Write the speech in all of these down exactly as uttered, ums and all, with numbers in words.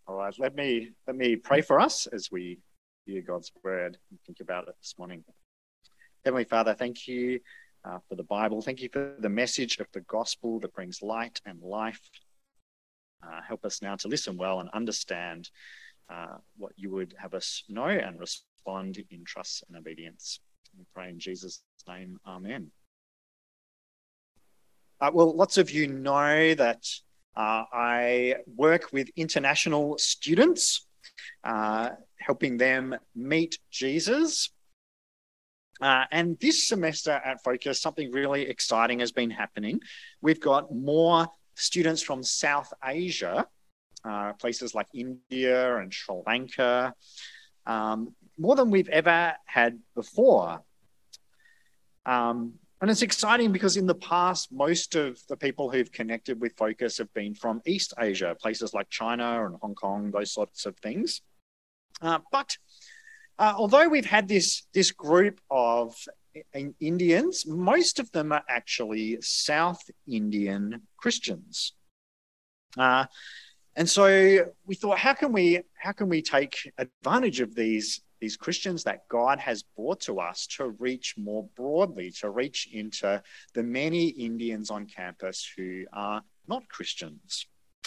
All right, let me let me pray for us as we hear God's word and think about it this morning. Heavenly Father, thank you uh, for the Bible. Thank you for the message of the gospel that brings light and life. Uh, help us now to listen well and understand uh, what you would have us know and respond in trust and obedience. We pray in Jesus' name, amen. Uh, well, lots of you know that uh, I work with international students, uh, helping them meet Jesus. Uh, and this semester at Focus, something really exciting has been happening. We've got more students from South Asia, uh, places like India and Sri Lanka, um, more than we've ever had before. Um, and it's exciting because in the past, most of the people who've connected with Focus have been from East Asia, places like China and Hong Kong, those sorts of things. Uh, but uh, although we've had this, this group of Indians, most of them are actually South Indian Christians. Uh, and so we thought, how can we how can we take advantage of these, these Christians that God has brought to us to reach more broadly, to reach into the many Indians on campus who are not Christians?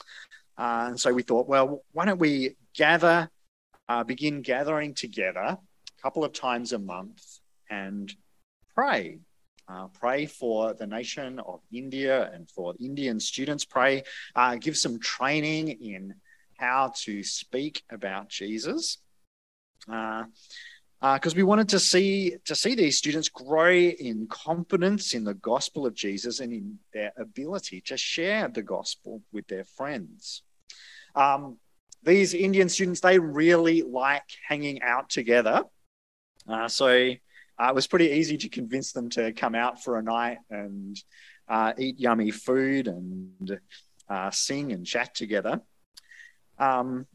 Uh, and so we thought, well, why don't we gather, uh, begin gathering together a couple of times a month and pray. Uh, pray for the nation of India and for Indian students. Pray, uh, give some training in how to speak about Jesus. Because uh, uh, we wanted to see to see these students grow in confidence in the gospel of Jesus and in their ability to share the gospel with their friends. Um, these Indian students, they really like hanging out together. Uh, so Uh, it was pretty easy to convince them to come out for a night and uh, eat yummy food and uh, sing and chat together. Um,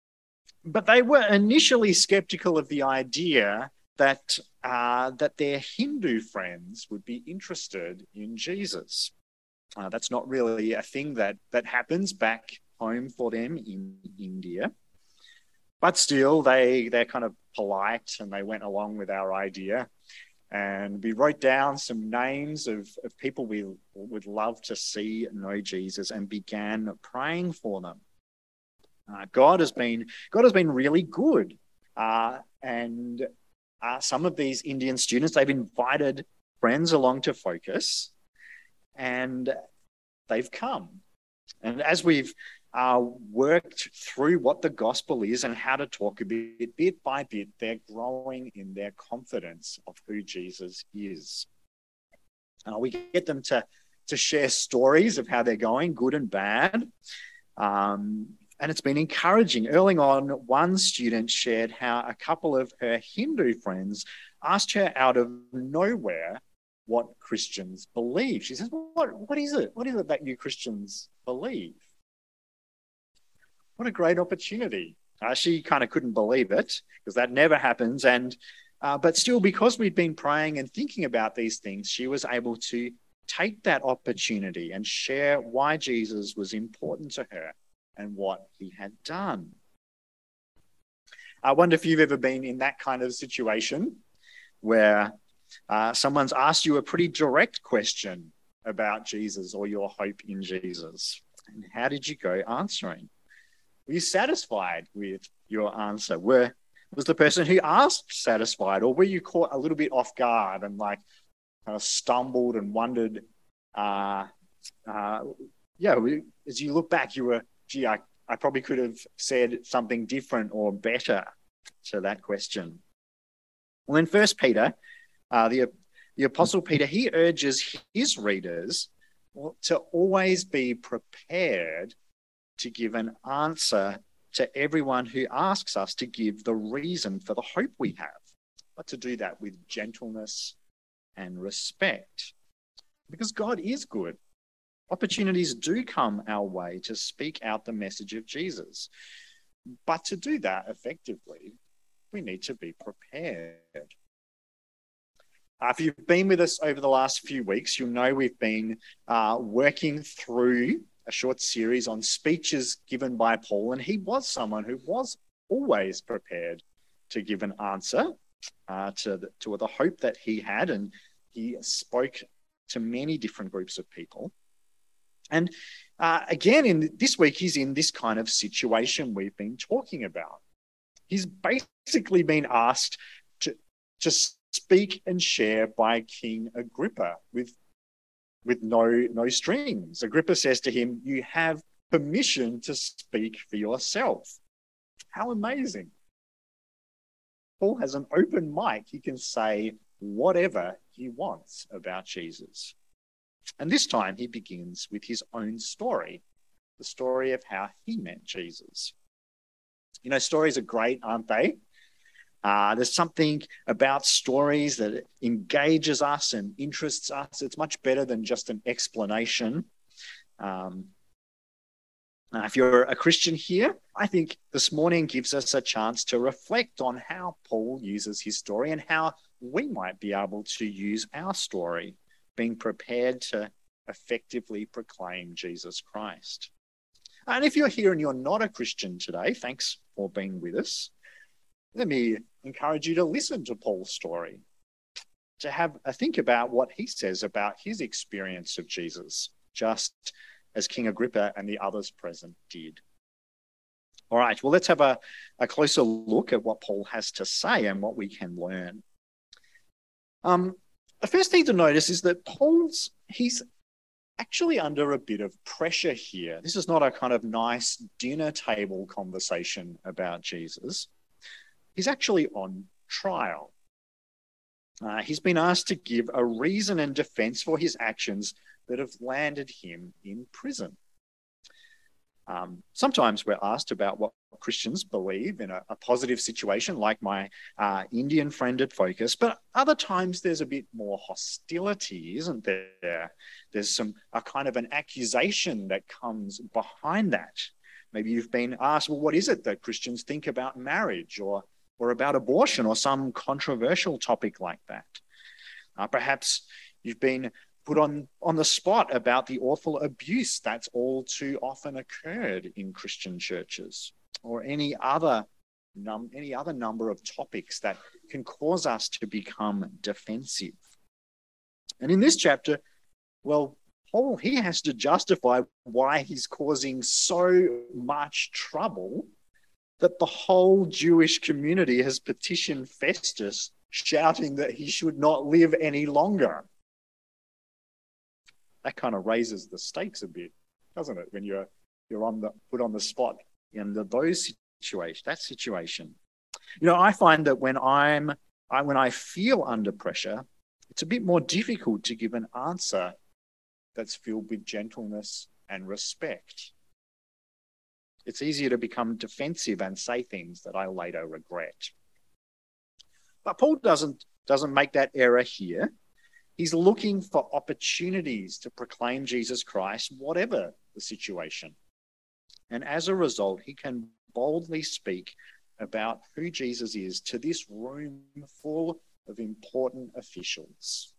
but they were initially skeptical of the idea that uh, that their Hindu friends would be interested in Jesus. Uh, that's not really a thing that that happens back home for them in India. But still, they, they're kind of polite and they went along with our idea. And we wrote down some names of, of people we would love to see know Jesus and began praying for them. Uh, God has been God has been really good. Uh, and uh, some of these Indian students, they've invited friends along to Focus and they've come. And as we've Uh, worked through what the gospel is and how to talk a bit, bit by bit, they're growing in their confidence of who Jesus is. Uh, we get them to, to share stories of how they're going, good and bad. Um, and it's been encouraging. Early on, one student shared how a couple of her Hindu friends asked her out of nowhere what Christians believe. She says, what, what is it? What is it that you Christians believe? What a great opportunity. Uh, she kind of couldn't believe it because that never happens. And uh, but still, because we'd been praying and thinking about these things, she was able to take that opportunity and share why Jesus was important to her and what he had done. I wonder if you've ever been in that kind of situation where uh, someone's asked you a pretty direct question about Jesus or your hope in Jesus. And how did you go answering? Were you satisfied with your answer? Were, was the person who asked satisfied, or were you caught a little bit off guard and like kind of stumbled and wondered, uh, uh, yeah, as you look back, you were, gee, I, I probably could have said something different or better to that question. Well, in First Peter, uh, the, the Apostle Peter, he urges his readers to always be prepared to give an answer to everyone who asks us to give the reason for the hope we have, but to do that with gentleness and respect. Because God is good. Opportunities do come our way to speak out the message of Jesus. But to do that effectively, we need to be prepared. Uh, if you've been with us over the last few weeks, you'll know we've been uh, working through a short series on speeches given by Paul, and he was someone who was always prepared to give an answer uh, to, the, to the hope that he had, and he spoke to many different groups of people. And uh, again, in this week, he's in this kind of situation we've been talking about. He's basically been asked to, to speak and share by King Agrippa with, with no, no strings. Agrippa says to him, "You have permission to speak for yourself." How amazing. Paul has an open mic. He can say whatever he wants about Jesus. And this time he begins with his own story, the story of how he met Jesus. You know, stories are great, aren't they? Uh, there's something about stories that engages us and interests us. It's much better than just an explanation. Um, uh, if you're a Christian here, I think this morning gives us a chance to reflect on how Paul uses his story and how we might be able to use our story, being prepared to effectively proclaim Jesus Christ. And if you're here and you're not a Christian today, thanks for being with us. Let me encourage you to listen to Paul's story, to have a think about what he says about his experience of Jesus, just as King Agrippa and the others present did. All right, well, let's have a, a closer look at what Paul has to say and what we can learn. Um, the first thing to notice is that Paul's, he's actually under a bit of pressure here. This is not a kind of nice dinner table conversation about Jesus. He's actually on trial. Uh, he's been asked to give a reason and defense for his actions that have landed him in prison. Um, sometimes we're asked about what Christians believe in a, a positive situation, like my uh, Indian friend at Focus, but other times there's a bit more hostility, isn't there? There's some a kind of an accusation that comes behind that. Maybe you've been asked, well, what is it that Christians think about marriage or, or about abortion or some controversial topic like that? Uh, perhaps you've been put on, on the spot about the awful abuse that's all too often occurred in Christian churches, or any other, num- any other number of topics that can cause us to become defensive. And in this chapter, well, Paul, he has to justify why he's causing so much trouble that the whole Jewish community has petitioned Festus, shouting that he should not live any longer. That kind of raises the stakes a bit, doesn't it? When you're you're on the put on the spot in the, those situations, that situation. You know, I find that when I'm I, when I feel under pressure, it's a bit more difficult to give an answer that's filled with gentleness and respect. It's easier to become defensive and say things that I later regret. But Paul doesn't doesn't make that error here. He's looking for opportunities to proclaim Jesus Christ, whatever the situation. And as a result, he can boldly speak about who Jesus is to this room full of important officials.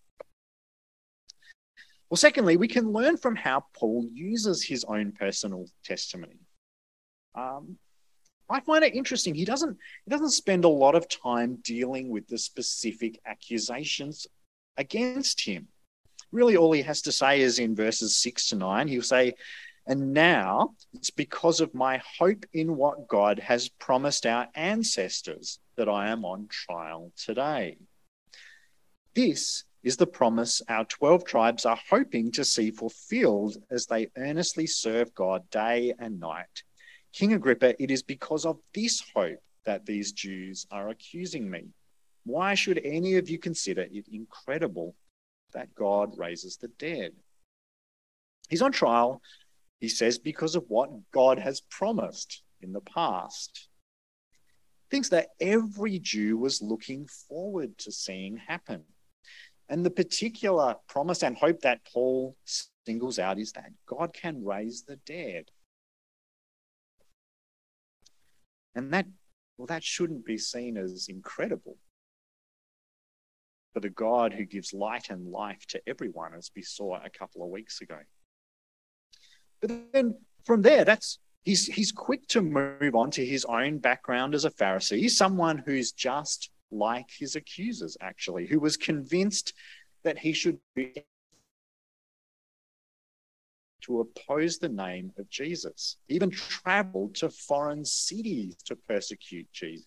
Well, secondly, we can learn from how Paul uses his own personal testimony. Um, I find it interesting. He doesn't, he doesn't spend a lot of time dealing with the specific accusations against him. Really, all he has to say is in verses six to nine, he'll say, "And now it's because of my hope in what God has promised our ancestors that I am on trial today. This is the promise our twelve tribes are hoping to see fulfilled as they earnestly serve God day and night. King Agrippa, it is because of this hope that these Jews are accusing me. Why should any of you consider it incredible that God raises the dead?" He's on trial, he says, because of what God has promised in the past. Things that every Jew was looking forward to seeing happen. And the particular promise and hope that Paul singles out is that God can raise the dead. And that, well, that shouldn't be seen as incredible. For the God who gives light and life to everyone, as we saw a couple of weeks ago. But then from there, that's he's he's quick to move on to his own background as a Pharisee. He's someone who's just like his accusers, actually, who was convinced that he should be to oppose the name of Jesus. He even traveled to foreign cities to persecute Jesus.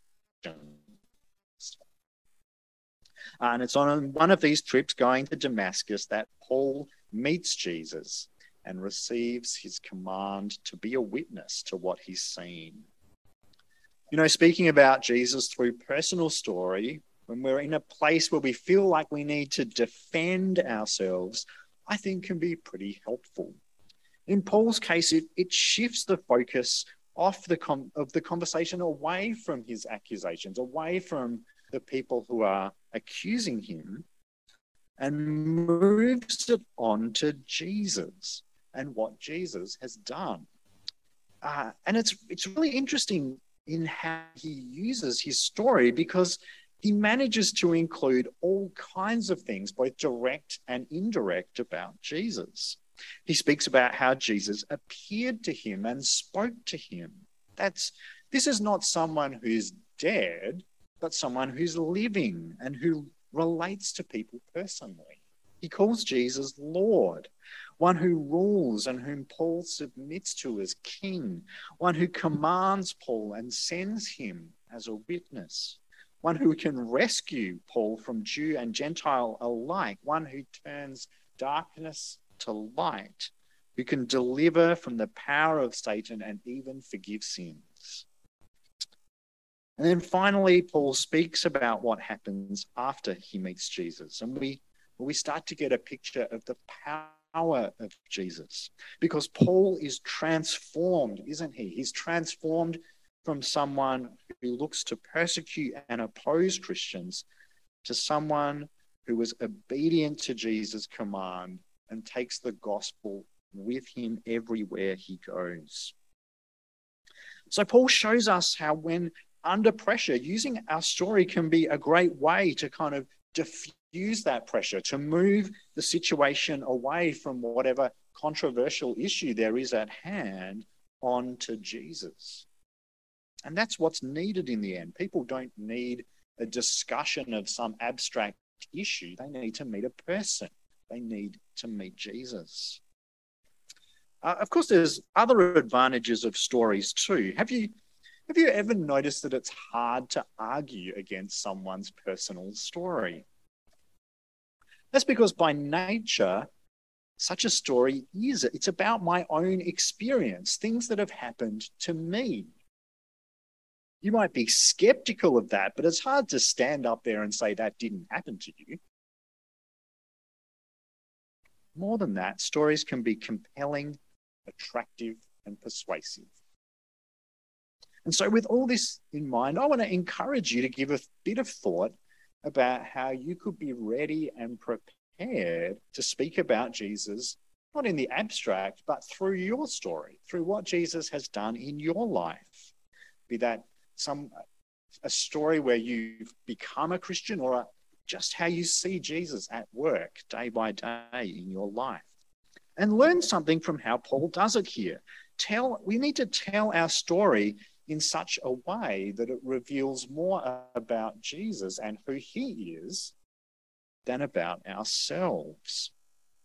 And it's on one of these trips going to Damascus that Paul meets Jesus and receives his command to be a witness to what he's seen. You know, speaking about Jesus through personal story, when we're in a place where we feel like we need to defend ourselves, I think can be pretty helpful. In Paul's case, it, it shifts the focus off the com- of the conversation away from his accusations, away from the people who are accusing him, and moves it on to Jesus and what Jesus has done. Uh, and it's it's really interesting in how he uses his story, because he manages to include all kinds of things, both direct and indirect, about Jesus. He speaks about how Jesus appeared to him and spoke to him. That's this is not someone who's dead, but someone who's living and who relates to people personally. He calls Jesus Lord, one who rules and whom Paul submits to as king, one who commands Paul and sends him as a witness, one who can rescue Paul from Jew and Gentile alike, one who turns darkness to light, who can deliver from the power of Satan and even forgive sins. And then finally, Paul speaks about what happens after he meets Jesus. And we, we start to get a picture of the power of Jesus, because Paul is transformed, isn't he? He's transformed from someone who looks to persecute and oppose Christians to someone who was obedient to Jesus' command and takes the gospel with him everywhere he goes. So Paul shows us how, when under pressure, using our story can be a great way to kind of diffuse that pressure, to move the situation away from whatever controversial issue there is at hand onto Jesus. And that's what's needed in the end. People don't need a discussion of some abstract issue. They need to meet a person. They need to meet Jesus. Uh, of course, there's other advantages of stories too. Have you have you ever noticed that it's hard to argue against someone's personal story? That's because by nature, such a story is it's about my own experience, things that have happened to me. You might be skeptical of that, but it's hard to stand up there and say that didn't happen to you. More than that, stories can be compelling, attractive, and persuasive. And so with all this in mind, I want to encourage you to give a bit of thought about how you could be ready and prepared to speak about Jesus, not in the abstract, but through your story, through what Jesus has done in your life. Be that some a story where you've become a Christian, or a just how you see Jesus at work day by day in your life. And learn something from how Paul does it here. Tell, we need to tell our story in such a way that it reveals more about Jesus and who he is than about ourselves.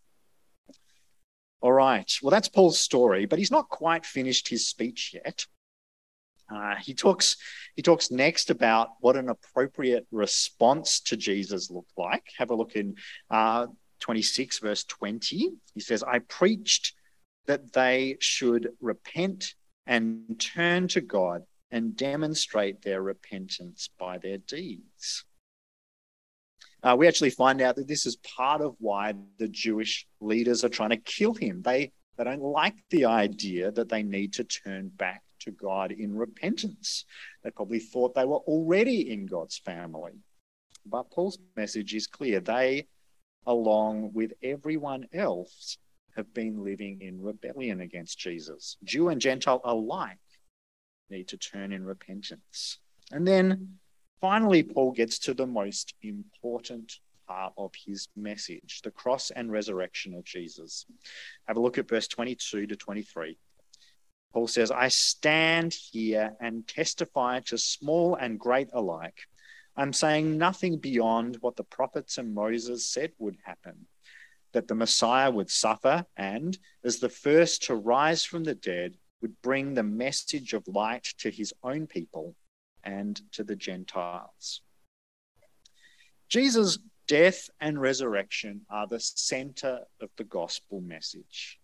All right, well, that's Paul's story, but he's not quite finished his speech yet. Uh, he talks he talks next about what an appropriate response to Jesus looked like. Have a look in uh, twenty-six, verse twenty. He says, I preached that they should repent and turn to God and demonstrate their repentance by their deeds. Uh, we actually find out that this is part of why the Jewish leaders are trying to kill him. They, they don't like the idea that they need to turn back to God in repentance. They probably thought they were already in God's family. But Paul's message is clear. They, along with everyone else, have been living in rebellion against Jesus. Jew and Gentile alike need to turn in repentance. And then finally, Paul gets to the most important part of his message, the cross and resurrection of Jesus. Have a look at verse twenty-two to twenty-three. Paul says, I stand here and testify to small and great alike. I'm saying nothing beyond what the prophets and Moses said would happen, that the Messiah would suffer and, as the first to rise from the dead, would bring the message of light to his own people and to the Gentiles. Jesus' death and resurrection are the center of the gospel message.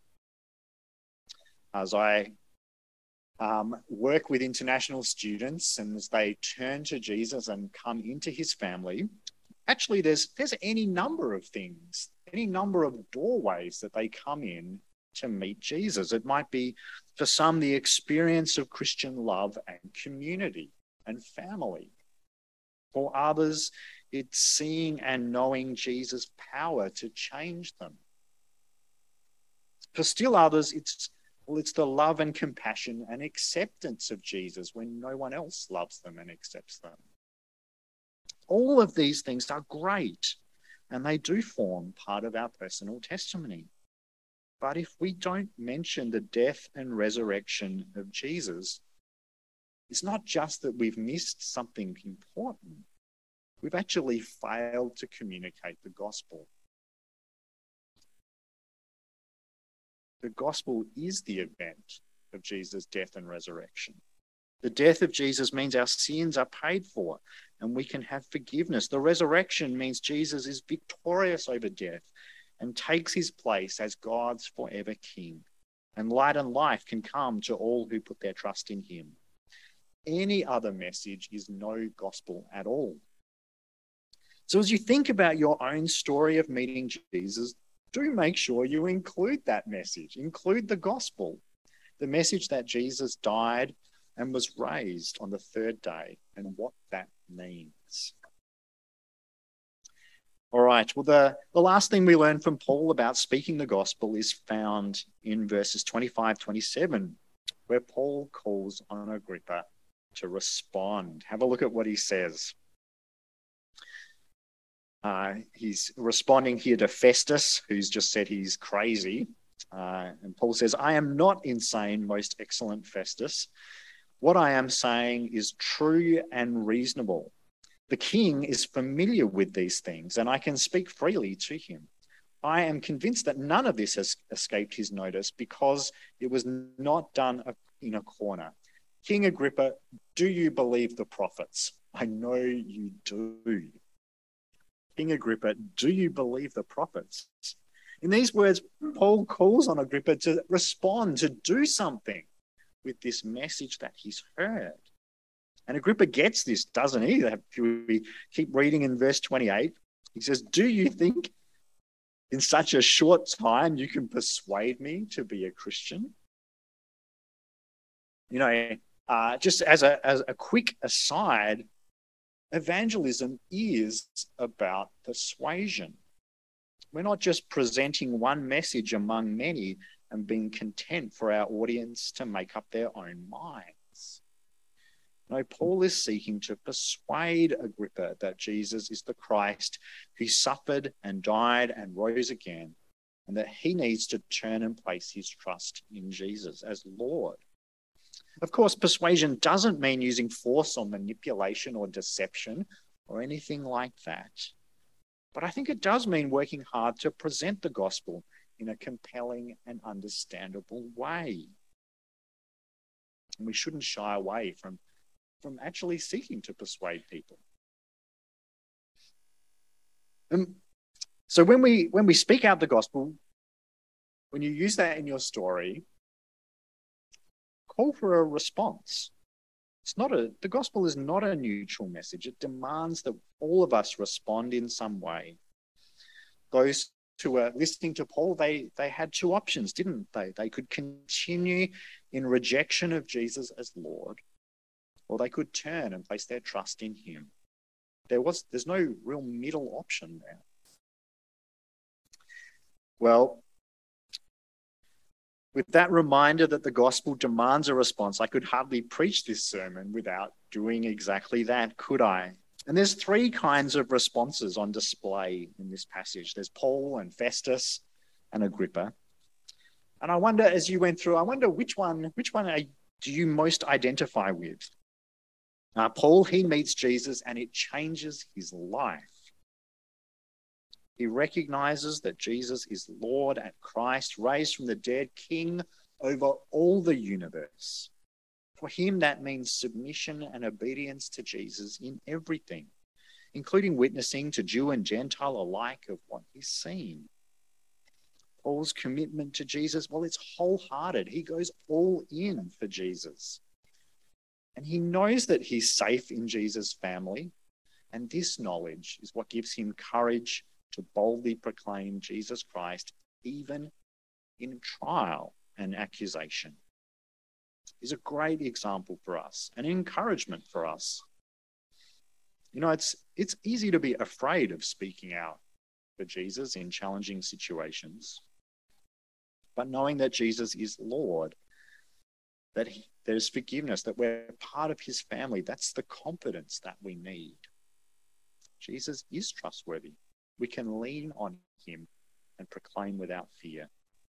As I um, work with international students and as they turn to Jesus and come into his family, actually there's, there's any number of things, any number of doorways that they come in to meet Jesus. It might be, for some, the experience of Christian love and community and family. For others, it's seeing and knowing Jesus' power to change them. For still others, it's well, it's the love and compassion and acceptance of Jesus when no one else loves them and accepts them. All of these things are great, and they do form part of our personal testimony. But if we don't mention the death and resurrection of Jesus, it's not just that we've missed something important. We've actually failed to communicate the gospel. The gospel is the event of Jesus' death and resurrection. The death of Jesus means our sins are paid for and we can have forgiveness. The resurrection means Jesus is victorious over death and takes his place as God's forever king. And light and life can come to all who put their trust in him. Any other message is no gospel at all. So as you think about your own story of meeting Jesus, do make sure you include that message, include the gospel, the message that Jesus died and was raised on the third day and what that means. All right, well, the, the last thing we learn from Paul about speaking the gospel is found in verses twenty-five, twenty-seven, where Paul calls on Agrippa to respond. Have a look at what he says. Uh, he's responding here to Festus, who's just said he's crazy. Uh, and Paul says, I am not insane, most excellent Festus. What I am saying is true and reasonable. The king is familiar with these things, and I can speak freely to him. I am convinced that none of this has escaped his notice because it was not done in a corner. King Agrippa, do you believe the prophets? I know you do. King Agrippa, do you believe the prophets? In these words, Paul calls on Agrippa to respond, to do something with this message that he's heard. And Agrippa gets this, doesn't he? If we keep reading in verse twenty-eight, he says, do you think in such a short time you can persuade me to be a Christian? You know, uh, just as a, as a quick aside, evangelism is about persuasion. We're not just presenting one message among many and being content for our audience to make up their own minds. No, Paul is seeking to persuade Agrippa that Jesus is the Christ who suffered and died and rose again, and that he needs to turn and place his trust in Jesus as Lord. Of course, persuasion doesn't mean using force or manipulation or deception or anything like that. But I think it does mean working hard to present the gospel in a compelling and understandable way. And we shouldn't shy away from, from actually seeking to persuade people. And so when we when we speak out the gospel, when you use that in your story, call for a response. It's not a, the gospel is not a neutral message. It demands that all of us respond in some way. Those who were listening to Paul, they, they had two options, didn't they? They could continue in rejection of Jesus as Lord, or they could turn and place their trust in him. There was, there's no real middle option there. Well, with that reminder that the gospel demands a response, I could hardly preach this sermon without doing exactly that, could I? And there's three kinds of responses on display in this passage. There's Paul and Festus and Agrippa. And I wonder, as you went through, I wonder which one, which one are, do you most identify with? Uh, Paul, he meets Jesus and it changes his life. He recognizes that Jesus is Lord and Christ, raised from the dead, King over all the universe. For him, that means submission and obedience to Jesus in everything, including witnessing to Jew and Gentile alike of what he's seen. Paul's commitment to Jesus, well, it's wholehearted. He goes all in for Jesus. And he knows that he's safe in Jesus' family. And this knowledge is what gives him courage to boldly proclaim Jesus Christ, even in trial and accusation. He's a great example for us, an encouragement for us. You know, it's it's easy to be afraid of speaking out for Jesus in challenging situations. But knowing that Jesus is Lord, that he, there's forgiveness, that we're part of his family, that's the confidence that we need. Jesus is trustworthy. We can lean on him and proclaim without fear.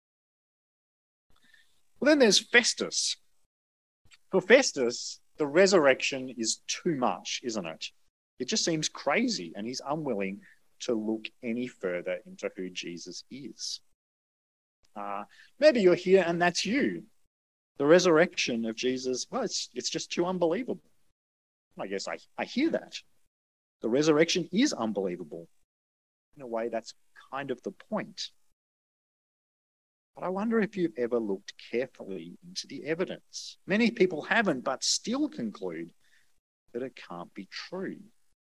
Well, then there's Festus. For Festus, the resurrection is too much, isn't it? It just seems crazy, and he's unwilling to look any further into who Jesus is. Uh, maybe you're here and that's you. The resurrection of Jesus, well, it's, it's just too unbelievable. I guess I, I hear that. The resurrection is unbelievable. In a way, that's kind of the point. But I wonder if you've ever looked carefully into the evidence. Many people haven't, but still conclude that it can't be true.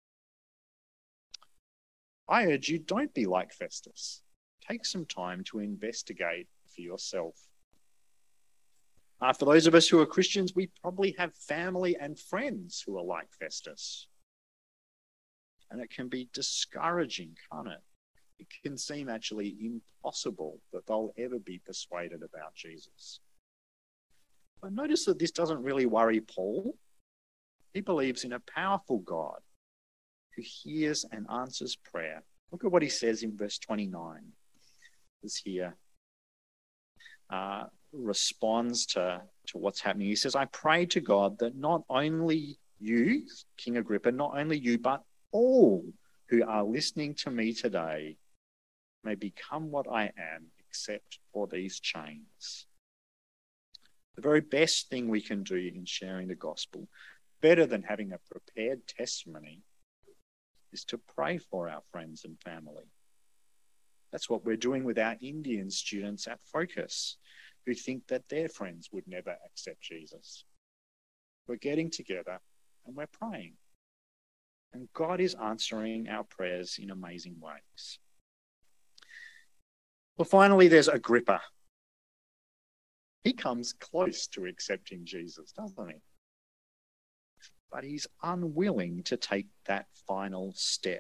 I urge you, don't be like Festus. Take some time to investigate for yourself. Uh, for those of us who are Christians, we probably have family and friends who are like Festus. And it can be discouraging, can't it? It can seem actually impossible that they'll ever be persuaded about Jesus. But notice that this doesn't really worry Paul. He believes in a powerful God who hears and answers prayer. Look at what he says in verse twenty-nine. This here uh, responds to, to what's happening. He says, I pray to God that not only you, King Agrippa, not only you, but all who are listening to me today may become what I am, except for these chains. The very best thing we can do in sharing the gospel, better than having a prepared testimony, is to pray for our friends and family. That's what we're doing with our Indian students at Focus, who think that their friends would never accept Jesus. We're getting together and we're praying. And God is answering our prayers in amazing ways. Well, finally, there's Agrippa. He comes close to accepting Jesus, doesn't he? But he's unwilling to take that final step.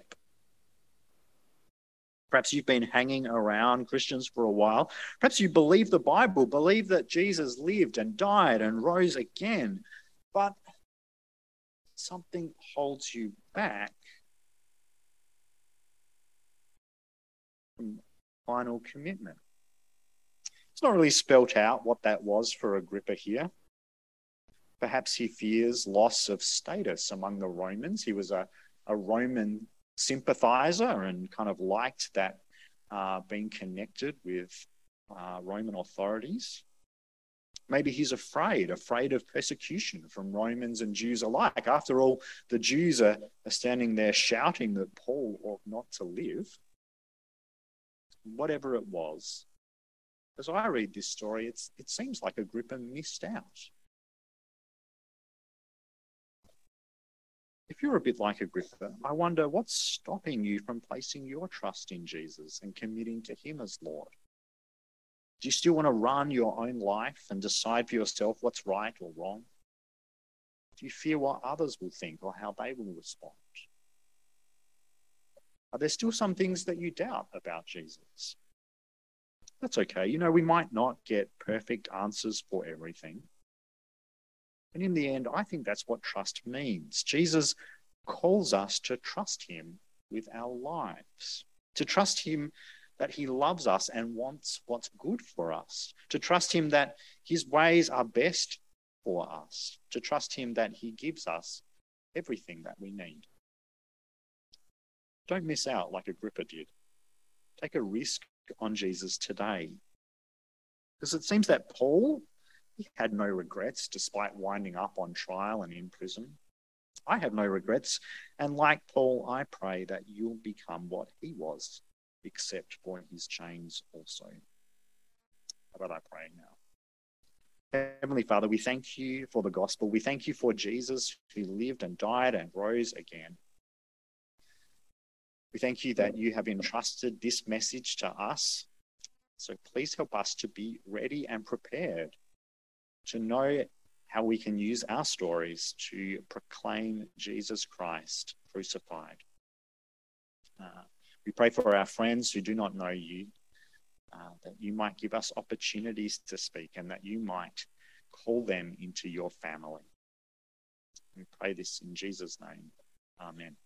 Perhaps you've been hanging around Christians for a while. Perhaps you believe the Bible, believe that Jesus lived and died and rose again, but something holds you back from final commitment. It's not really spelt out what that was for Agrippa here. Perhaps he fears loss of status among the Romans. He was a, a Roman sympathizer and kind of liked that uh, being connected with uh, Roman authorities. Maybe he's afraid, afraid of persecution from Romans and Jews alike. After all, the Jews are, are standing there shouting that Paul ought not to live. Whatever it was, as I read this story, it's, it seems like Agrippa missed out. If you're a bit like Agrippa, I wonder what's stopping you from placing your trust in Jesus and committing to him as Lord? Do you still want to run your own life and decide for yourself what's right or wrong? Do you fear what others will think or how they will respond? Are there still some things that you doubt about Jesus? That's okay. You know, we might not get perfect answers for everything. And in the end, I think that's what trust means. Jesus calls us to trust him with our lives, to trust him that he loves us and wants what's good for us, to trust him that his ways are best for us, to trust him that he gives us everything that we need. Don't miss out like Agrippa did. Take a risk on Jesus today. Because it seems that Paul, he had no regrets despite winding up on trial and in prison. I have no regrets. And like Paul, I pray that you'll become what he was, except for his chains also. How about I pray now? Heavenly Father, we thank you for the gospel. We thank you for Jesus who lived and died and rose again. We thank you that you have entrusted this message to us. So please help us to be ready and prepared to know how we can use our stories to proclaim Jesus Christ crucified. Uh, we pray for our friends who do not know you, uh, that you might give us opportunities to speak and that you might call them into your family. We pray this in Jesus' name. Amen.